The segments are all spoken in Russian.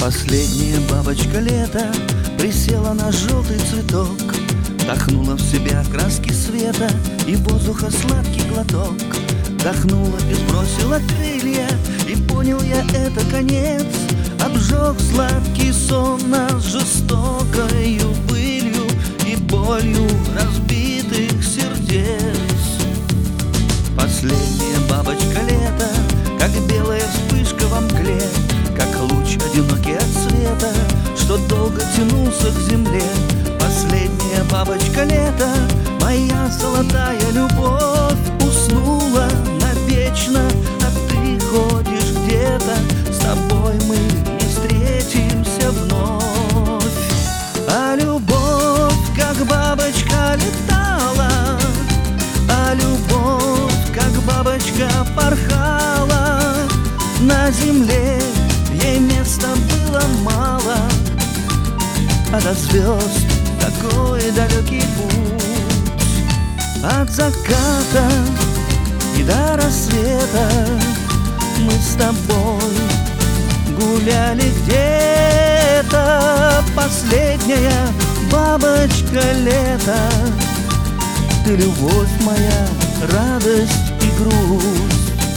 Последняя бабочка лета присела на желтый цветок, вдохнула в себя краски света и воздуха сладкий глоток. Вдохнула и сбросила крылья, и понял я, это конец. Обжег сладкий сон нас жестокою пылью и болью разбитых сердец. Последняя бабочка лета, как белая вспышка во мгле, как луч одинокий от света, что долго тянулся к земле. Последняя бабочка лета, моя золотая любовь, уснула навечно, а ты ходишь где-то. С тобой мы не встретимся вновь. А любовь, как бабочка, летала, а любовь, как бабочка, порхала. На земле ей места было мало, а до звезд такой далекий путь. От заката и до рассвета мы с тобой гуляли где-то. Последняя бабочка лета, ты любовь моя, радость и грусть.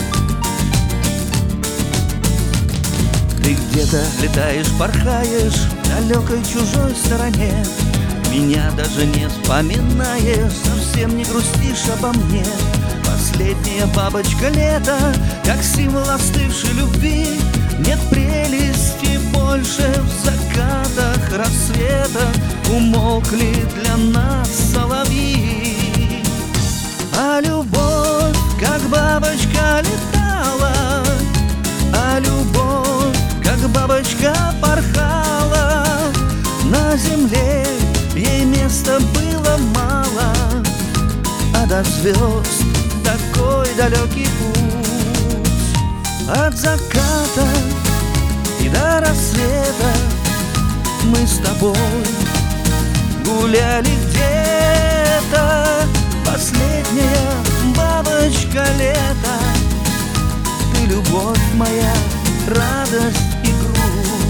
Ты где-то летаешь, порхаешь в далекой чужой стороне, меня даже не вспоминаешь, совсем не грустишь обо мне. Последняя бабочка лета, как символ остывшей любви, нет прелести больше в закатах рассвета, умолкли для нас соловьи. А любовь, как бабочка, летала, а любовь, как бабочка, порхала. На земле ей места было мало, а до звезд такой далекий путь. От заката и до рассвета мы с тобой гуляли где-то. Последняя бабочка лета, ты любовь моя, радость и грусть.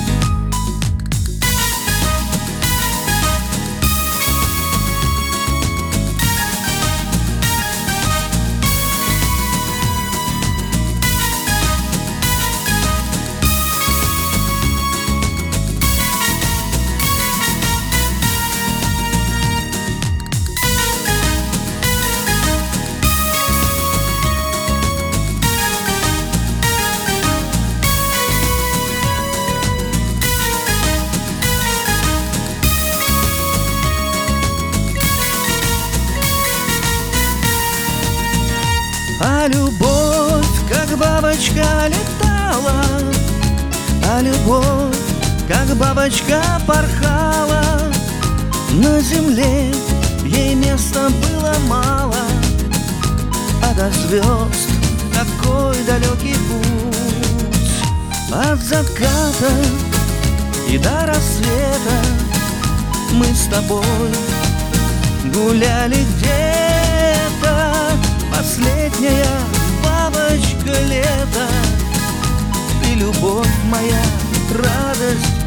А любовь, как бабочка, летала, а любовь, как бабочка, порхала. На земле ей места было мало, а до звезд такой далекий путь. От заката и до рассвета мы с тобой гуляли где-то. Последняя бабочка лета, ты любовь моя, радость